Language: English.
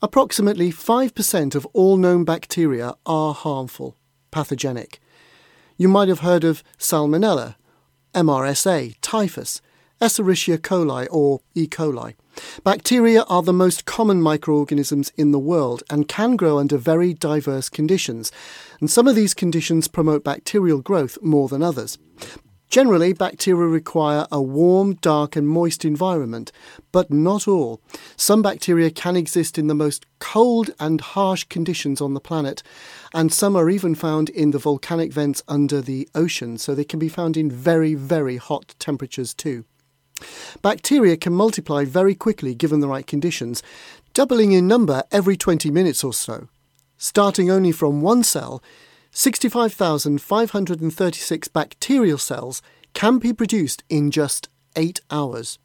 Approximately 5% of all known bacteria are harmful, pathogenic. You might have heard of Salmonella, MRSA, typhus, Escherichia coli or E. coli. Bacteria are the most common microorganisms in the world and can grow under very diverse conditions, and some of these conditions promote bacterial growth more than others. Generally, bacteria require a warm, dark and moist environment, but not all. Some bacteria can exist in the most cold and harsh conditions on the planet, and some are even found in the volcanic vents under the ocean, so they can be found in very, very hot temperatures too. Bacteria can multiply very quickly given the right conditions, doubling in number every 20 minutes or so. Starting only from one cell, 65,536 bacterial cells can be produced in just 8 hours.